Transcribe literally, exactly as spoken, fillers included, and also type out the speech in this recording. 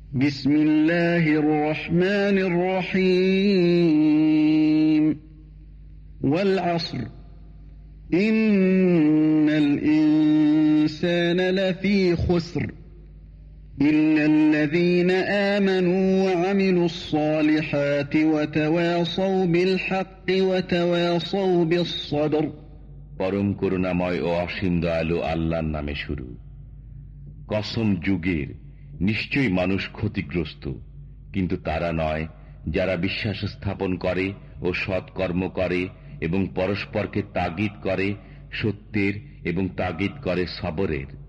বিসমিল্লাহির রহমানির রহিম ওয়াল আসর ইন্নাল ইনসানা লাফী খুসর ইল্লাল্লাযীনা আমানু ওয়া আমিলুস সালিহাতি ওয়া তাওয়াসাউ বিল হাক্কি ওয়া তাওয়াসাউ বিস সবর। পরম করুণাময় ও অসীম দয়ালু আল্লাহর নামে শুরু। কসম যুগের, নিশ্চয়ই মানুষ ক্ষতিগ্রস্ত, কিন্তু তারা নয় যারা বিশ্বাস স্থাপন করে ও সৎকর্ম করে এবং পরস্পরকে তাগিদ করে সত্যের এবং তাগিদ করে সবরের।